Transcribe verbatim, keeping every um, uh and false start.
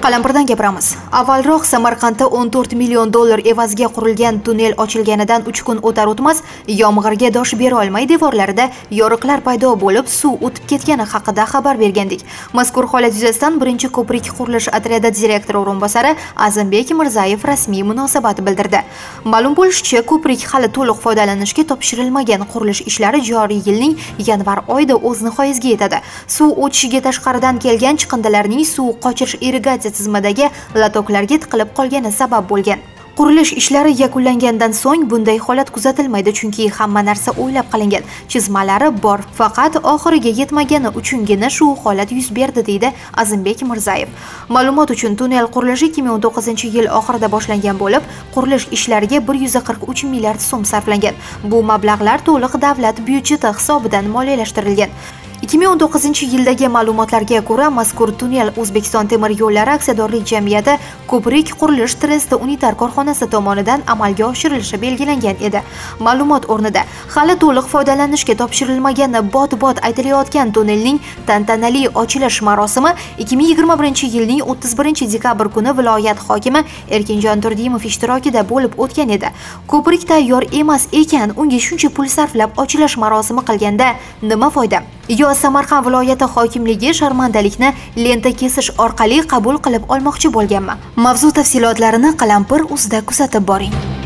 Qalampirdan gapiramiz. Avvalroq Samarqandda o'n to'rt million dollar evaziga qurilgan tunnel ochilganidan uch kun o'tar o'tmas yomg'irga dosh bera olmay devorlarida yoriqlar paydo bo'lib, suv o'tib ketgani haqida xabar bergandik. Mazkur holat yuzasidan birinchi ko'prik qurilish otryadi direktori o'rinbosari Azimbek Mirzayev rasmiy munosabat bildirdi. Ma'lum bo'lishicha, ko'prik hali to'liq foydalanishga topshirilmagan, qurilish ishlari joriy yilning yanvar oyida o'z nihoyasiga yetadi. Suv o'tishiga tashqaridan kelgan chiqindilarning suv qochirish irrigatsiya tizimidagi latoklarga tiqilib qolgani sabab bo'lgan. Qurilish ishlari yakunlangandan so'ng bunday holat kuzatilmaydi, chunki hamma narsa o'ylab qilingan, chizmalari bor, faqat oxiriga yetmagani uchungina shu holat yuz berdi, deydi Azimbek Mirzayev. Ma'lumot uchun, tunnel qurilishi ikki ming o'n to'qqizinchi yil oxirida boshlangan bo'lib, qurilish ishlariga bir yuz qirq uch milliard so'm sarflangan. Bu mablag'lar to'liq davlat byudjeti hisobidan moliyalashtirilgan. ikki ming o'n to'qqizinchi yildagi ma'lumotlarga ko'ra, mazkur tunnel O'zbekiston temir yo'llari aksiyadorlik jamiyati ko'prik qurilish tresti unitar korxonasi tomonidan amalga oshirilishi belgilangan edi. Ma'lumot o'rnida hali to'liq foydalanishga topshirilmagani bot-bot aytilayotgan tunnelning tantanali ochilish marosimi ikki ming yigirma birinchi yilning o'ttiz birinchi dekabr kuni viloyat hokimi Erkinjon Turdimov ishtirokida bo'lib o'tgan edi. Ko'prik tayyor emas ekan, unga shuncha pul sarflab ochilish marosimi qilganda nima foyda? Yo Samarqand viloyati hokimligi sharmandalikni lenta kesish orqali qabul qilib olmoqchi bo'lganmi? Mavzu tafsilotlarini Qalampir uzda kuzatib boring.